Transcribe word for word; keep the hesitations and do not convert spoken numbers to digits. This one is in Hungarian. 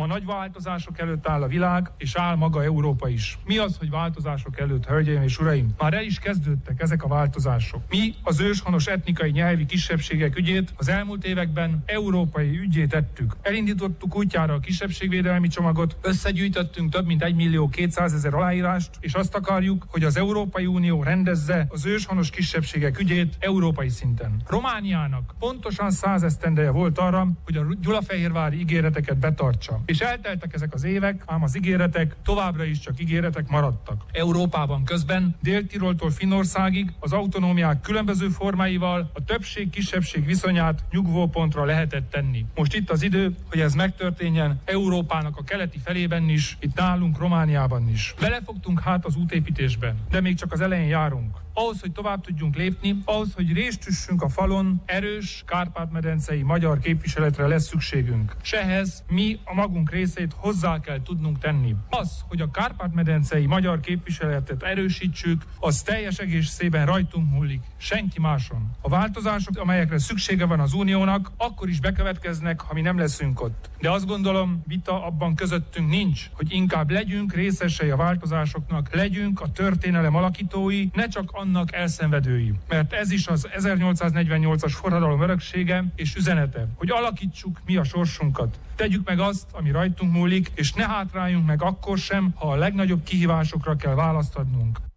Ma nagy változások előtt áll a világ, és áll maga Európa is. Mi az, hogy változások előtt, hölgyeim és uraim? Már el is kezdődtek ezek a változások. Mi az őshonos etnikai nyelvi kisebbségek ügyét az elmúlt években európai ügyé tettük. Elindítottuk útjára a kisebbségvédelmi csomagot, összegyűjtöttünk több mint egy millió kétszázezer aláírást, és azt akarjuk, hogy az Európai Unió rendezze az őshonos kisebbségek ügyét európai szinten. Romániának pontosan száz esztendeje volt arra, hogy a gyulafehérvári ígéreteket betartsa. És elteltek ezek az évek, ám az ígéretek továbbra is csak ígéretek maradtak. Európában közben Dél-Tiroltól Finnországig az autonómiák különböző formáival a többség-kisebbség viszonyát nyugvópontra lehetett tenni. Most itt az idő, hogy ez megtörténjen Európának a keleti felében is, itt nálunk Romániában is. Belefogtunk hát az útépítésbe, de még csak az elején járunk. Ahhoz, hogy tovább tudjunk lépni, ahhoz, hogy részt üssünk a falon, erős Kárpát-medencei magyar képviseletre lesz szükségünk. S ehhez mi a magunk részét hozzá kell tudnunk tenni. Az, hogy a Kárpát-medencei magyar képviseletet erősítsük, az teljes egészében rajtunk múlik, senki máson. A változások, amelyekre szüksége van az Uniónak, akkor is bekövetkeznek, ha mi nem leszünk ott. De azt gondolom, vita abban közöttünk nincs, hogy inkább legyünk részesei a változásoknak, legyünk a történelem alakítói, ne csak annak elszenvedői. Mert ez is az ezernyolcszáznegyvennyolcas forradalom öröksége és üzenete, hogy alakítsuk mi a sorsunkat. Tegyük meg azt, ami rajtunk múlik, és ne hátráljunk meg akkor sem, ha a legnagyobb kihívásokra kell választ adnunk.